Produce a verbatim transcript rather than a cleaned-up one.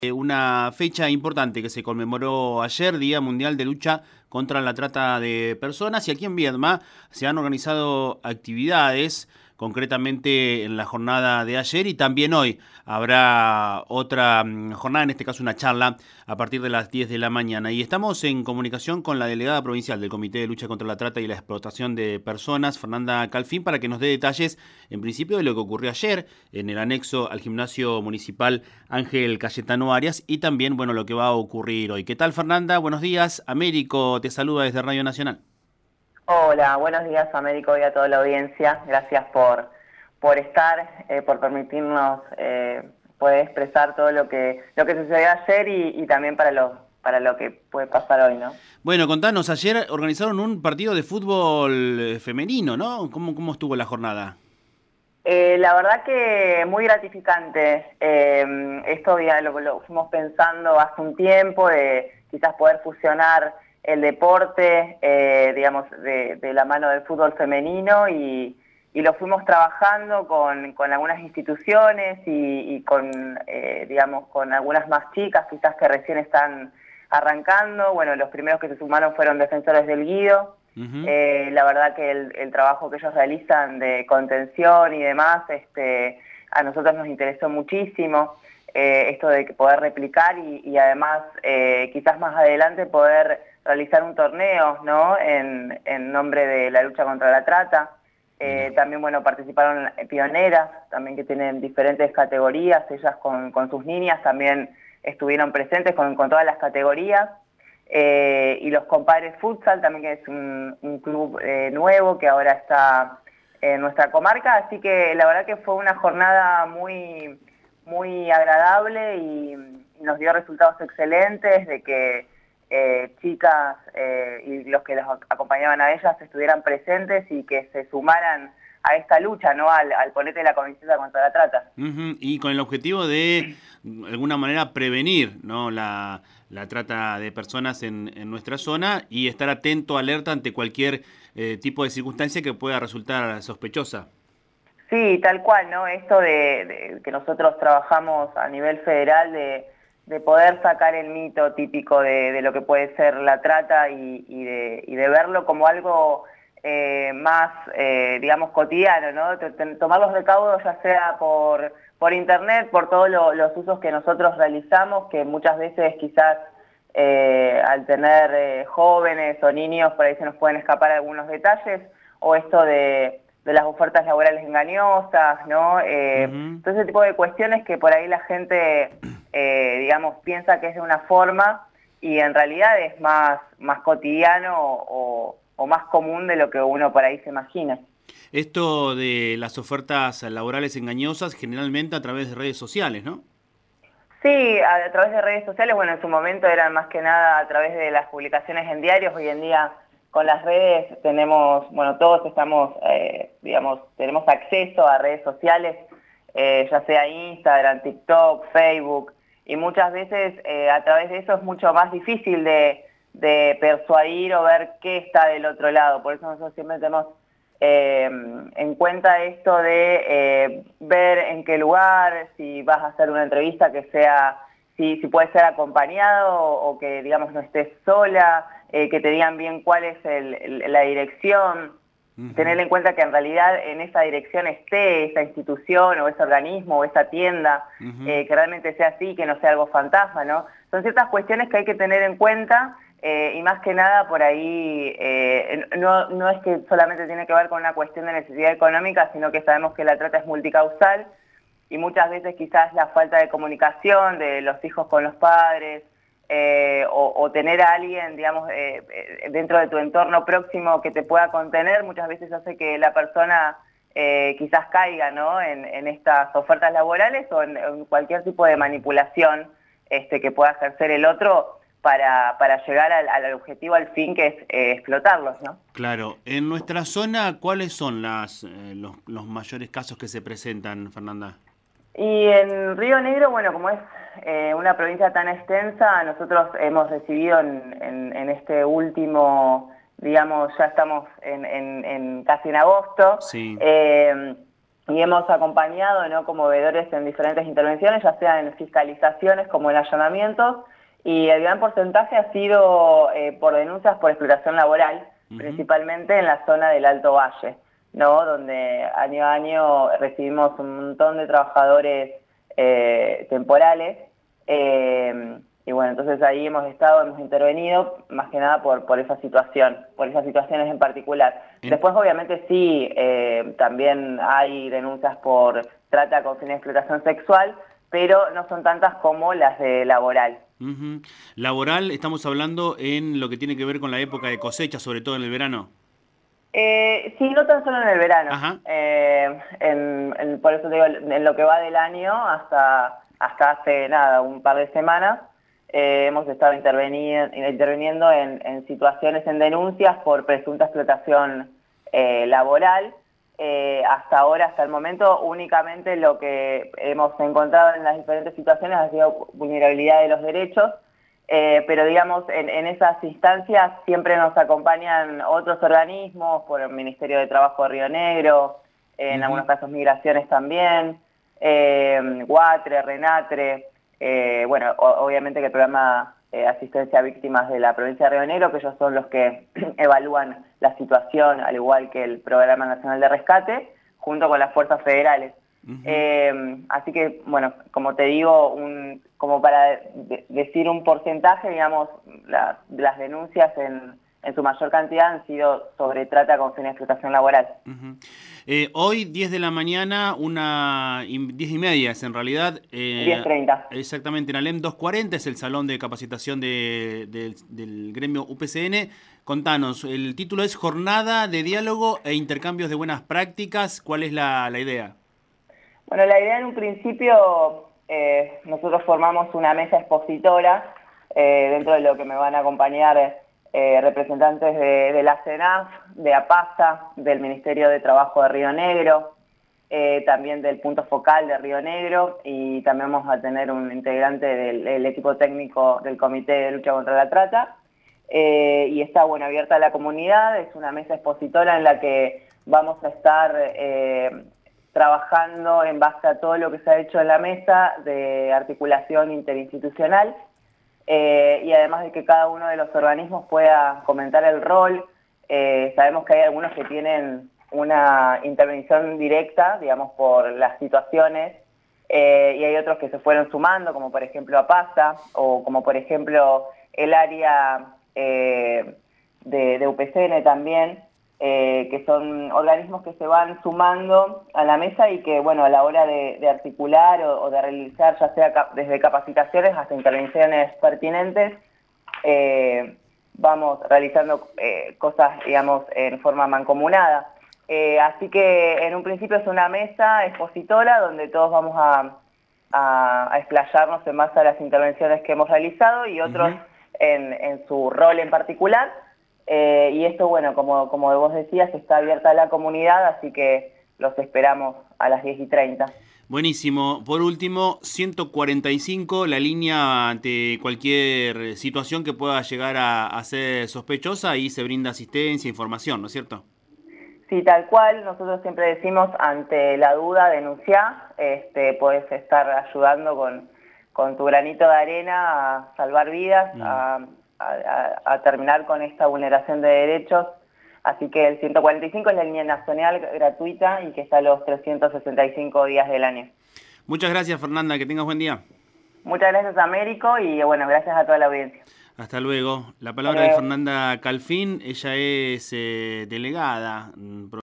Eh, Una fecha importante que se conmemoró ayer, Día Mundial de Lucha contra la Trata de Personas, y aquí en Viedma se han organizado actividades, concretamente en la jornada de ayer y también hoy habrá otra mm, jornada, en este caso una charla, a partir de las diez de la mañana. Y estamos en comunicación con la delegada provincial del Comité de Lucha contra la Trata y la Explotación de Personas, Fernanda Calfín, para que nos dé detalles, en principio, de lo que ocurrió ayer en el anexo al gimnasio municipal Ángel Cayetano Arias y también, bueno, lo que va a ocurrir hoy. ¿Qué tal, Fernanda? Buenos días. Américo te saluda desde Radio Nacional. Hola, buenos días, Américo, y a toda la audiencia. Gracias por, por estar, eh, por permitirnos eh, poder expresar todo lo que lo que sucedió ayer y, y también para lo, para lo que puede pasar hoy, ¿no? Bueno, contanos, ayer organizaron un partido de fútbol femenino, ¿no? ¿Cómo, cómo estuvo la jornada? Eh, la verdad que muy gratificante. Eh, esto ya lo, lo fuimos pensando hace un tiempo, de quizás poder fusionar el deporte, eh, digamos, de, de la mano del fútbol femenino y, y lo fuimos trabajando con, con algunas instituciones y, y con, eh, digamos, con algunas más chicas, quizás que recién están arrancando. Bueno, los primeros que se sumaron fueron Defensores del Guido. Uh-huh. Eh, la verdad que el, el trabajo que ellos realizan de contención y demás, este, a nosotros nos interesó muchísimo, eh, esto de poder replicar y, y además eh, quizás más adelante poder realizar un torneo, ¿no? en, en nombre de la lucha contra la trata. Eh, también, bueno, participaron pioneras, también que tienen diferentes categorías, ellas con, con sus niñas también estuvieron presentes con, con todas las categorías. Eh, y los Compadres Futsal también, que es un, un club eh, nuevo que ahora está en nuestra comarca, así que la verdad que fue una jornada muy, muy agradable y, y nos dio resultados excelentes de que eh, chicas eh, y los que los acompañaban a ellas estuvieran presentes y que se sumaran a esta lucha, ¿no? Al, al ponete la camiseta contra la trata. Uh-huh. Y con el objetivo de, de alguna manera, prevenir, ¿no? la, la trata de personas en, en nuestra zona y estar atento, alerta ante cualquier eh, tipo de circunstancia que pueda resultar sospechosa. Sí, tal cual, ¿no? Esto de, de que nosotros trabajamos a nivel federal de, de poder sacar el mito típico de, de lo que puede ser la trata y, y, de, y de verlo como algo eh, más, eh, digamos, cotidiano, ¿no? Tomar los recaudos ya sea por, por internet, por todos lo, los usos que nosotros realizamos, que muchas veces quizás eh, al tener eh, jóvenes o niños por ahí se nos pueden escapar algunos detalles, o esto de... de las ofertas laborales engañosas, ¿no? Eh, Uh-huh. todo ese tipo de cuestiones que por ahí la gente, eh, digamos, piensa que es de una forma y en realidad es más, más cotidiano o, o más común de lo que uno por ahí se imagina. Esto de las ofertas laborales engañosas, generalmente a través de redes sociales, ¿no? Sí, a, a través de redes sociales, bueno, en su momento eran más que nada a través de las publicaciones en diarios. Hoy en día con las redes tenemos, bueno, todos estamos, eh, digamos, tenemos acceso a redes sociales, eh, ya sea Instagram, TikTok, Facebook, y muchas veces eh, a través de eso es mucho más difícil de, de persuadir o ver qué está del otro lado. Por eso nosotros siempre tenemos eh, en cuenta esto de eh, ver en qué lugar, si vas a hacer una entrevista que sea, si, si puede ser acompañado o, o que, digamos, no estés sola, eh, que te digan bien cuál es el, el, la dirección. Uh-huh. Tener en cuenta que en realidad en esa dirección esté esa institución o ese organismo o esa tienda, uh-huh. eh, que realmente sea así, que no sea algo fantasma, ¿no? Son ciertas cuestiones que hay que tener en cuenta. Eh, y más que nada por ahí, eh, no, no es que solamente tiene que ver con una cuestión de necesidad económica, sino que sabemos que la trata es multicausal y muchas veces quizás la falta de comunicación de los hijos con los padres, eh, o, o tener a alguien, digamos, eh, dentro de tu entorno próximo que te pueda contener, muchas veces hace que la persona eh, quizás caiga, ¿no? en, en estas ofertas laborales o en, en cualquier tipo de manipulación este, que pueda ejercer el otro Para, para llegar al, al objetivo, al fin, que es eh, explotarlos, ¿no? Claro. En nuestra zona, ¿cuáles son las, eh, los, los mayores casos que se presentan, Fernanda? Y en Río Negro, bueno, como es eh, una provincia tan extensa, nosotros hemos recibido en, en, en este último, digamos, ya estamos en, en, en casi en agosto, Sí. eh, y hemos acompañado, ¿no?, como veedores en diferentes intervenciones, ya sea en fiscalizaciones como en allanamientos, y el gran porcentaje ha sido eh, por denuncias por explotación laboral, uh-huh. principalmente en la zona del Alto Valle, ¿no?, donde año a año recibimos un montón de trabajadores eh, temporales, eh, y bueno, entonces ahí hemos estado, hemos intervenido, más que nada por, por esa situación, por esas situaciones en particular. Después, obviamente, sí, eh, también hay denuncias por trata con fines de explotación sexual, pero no son tantas como las de laboral. Uh-huh. Laboral, estamos hablando en lo que tiene que ver con la época de cosecha, sobre todo en el verano. Eh, sí, no tan solo en el verano. Eh, en, en, por eso te digo, en lo que va del año hasta, hasta hace nada, un par de semanas, eh, hemos estado interveniendo, interviniendo en, en situaciones, en denuncias por presunta explotación eh, laboral. Eh, hasta ahora, hasta el momento, únicamente lo que hemos encontrado en las diferentes situaciones ha sido vulnerabilidad de los derechos. Eh, pero digamos, en, en esas instancias siempre nos acompañan otros organismos, por el Ministerio de Trabajo de Río Negro, en uh-huh. algunos casos Migraciones también, eh, Guatre, Renatre, eh, bueno, o, obviamente que el programa eh, Asistencia a Víctimas de la provincia de Río Negro, que ellos son los que evalúan la situación, al igual que el Programa Nacional de Rescate, junto con las fuerzas federales. Uh-huh. eh, así que, bueno, como te digo, un, como para de, decir un porcentaje, digamos, la, las denuncias en, en su mayor cantidad han sido sobre trata con fines de explotación laboral. Uh-huh. eh, hoy, diez de la mañana, una diez y media es en realidad. Eh, diez treinta. Exactamente, en Alem doscientos cuarenta es el salón de capacitación de, de, del gremio U P C N. Contanos, el título es Jornada de Diálogo e Intercambios de Buenas Prácticas. ¿Cuál es la, la idea? Bueno, la idea en un principio, eh, nosotros formamos una mesa expositora, eh, dentro de lo que me van a acompañar eh, representantes de, de la CENAF, de APASA, del Ministerio de Trabajo de Río Negro, eh, también del punto focal de Río Negro, y también vamos a tener un integrante del, del equipo técnico del Comité de Lucha contra la Trata, eh, y está, bueno, abierta a la comunidad. Es una mesa expositora en la que vamos a estar Eh, trabajando en base a todo lo que se ha hecho en la mesa de articulación interinstitucional, eh, y además de que cada uno de los organismos pueda comentar el rol. Eh, sabemos que hay algunos que tienen una intervención directa, digamos, por las situaciones, eh, y hay otros que se fueron sumando, como por ejemplo APASA, o como por ejemplo el área eh, de, de U P C N también, Eh, que son organismos que se van sumando a la mesa y que, bueno, a la hora de, de articular o, o de realizar, ya sea cap desde capacitaciones hasta intervenciones pertinentes, eh, vamos realizando eh, cosas, digamos, en forma mancomunada. Eh, así que en un principio es una mesa expositora donde todos vamos a, a, a explayarnos en base a las intervenciones que hemos realizado y otros uh-huh. en, en su rol en particular. Eh, y esto, bueno, como, como vos decías, está abierta a la comunidad, así que los esperamos a las diez y treinta. Buenísimo. Por último, ciento cuarenta y cinco, la línea ante cualquier situación que pueda llegar a, a ser sospechosa, y se brinda asistencia, información, ¿no es cierto? Sí, tal cual. Nosotros siempre decimos, ante la duda, denunciá. Este, podés estar ayudando con, con tu granito de arena a salvar vidas, mm. a... A, a terminar con esta vulneración de derechos. Así que el ciento cuarenta y cinco es la línea nacional gratuita y que está los trescientos sesenta y cinco días del año. Muchas gracias, Fernanda, que tengas buen día. Muchas gracias, Américo, y bueno, gracias a toda la audiencia. Hasta luego. La palabra de Fernanda Calfín, ella es eh, delegada